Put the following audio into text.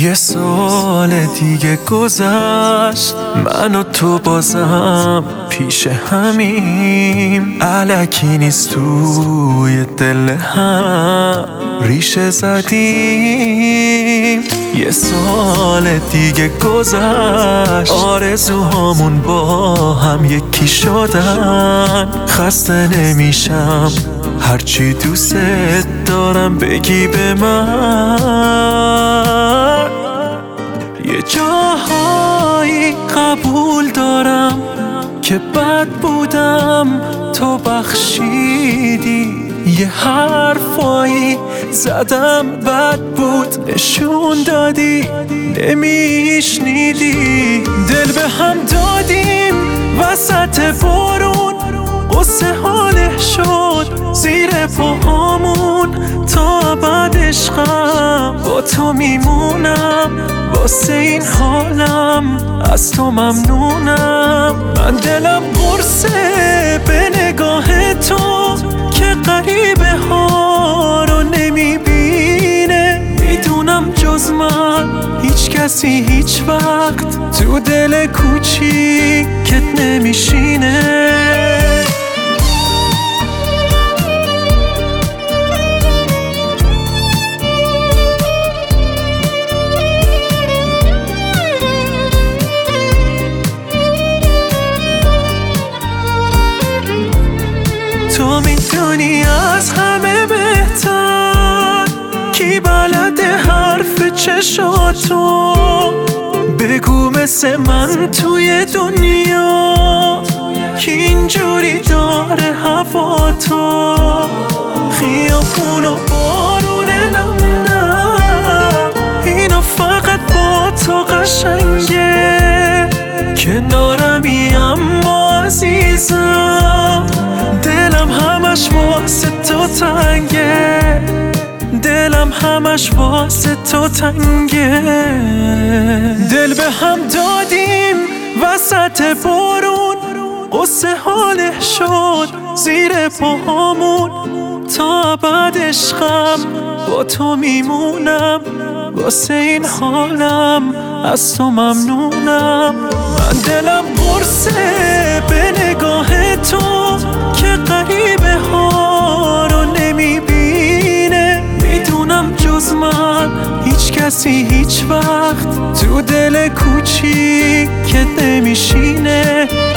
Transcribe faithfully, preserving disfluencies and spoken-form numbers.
یه سال دیگه گذشت، من و تو بازم پیش همیم، الکی نیست توی دل هم ریشه زدیم. یه سال دیگه گذشت، آرزوهامون با هم یکی شدن. خسته نمیشم هرچی دوست دارم بگی به من. یه جاهایی قبول دارم که بد بودم، تو بخشیدی. یه حرفایی زدم بد بود، نشون دادی نمیشنیدی. دل به هم دادیم وسط بارون، قصه حاله شد زیر پاهامون. تا ابد عشقم با تو میمونم، واسه این حالم از تو ممنونم. من دلم قرصه به نگاه تو که غریبه ها رو نمیبینه. میدونم جز من هیچ کسی هیچ وقت تو دل کوچیکت نمیشینه. تو میدونی از همه بهتر کی بلده حرف چشاتو. بگو مثل من توی دنیا کی اینجوری داره هوا تو. خیابون و بارون نم نم، اینو فقط با تو قشنگه. کنارمی اما عزیزم، دلم همش واسه تو تنگه. دلم همش واسه تو تنگه. دل به هم دادیم وسط بارون، قصه حاله شد زیر پاهامون. تا ابد عشقم با تو میمونم، واسه این حالم از تو ممنونم. من دلم قرصه به نگاه تو که غریبه ها رو نمیبینه. میدونم جز من هیچ کسی هیچ وقت تو دل کوچیکت نمیشینه.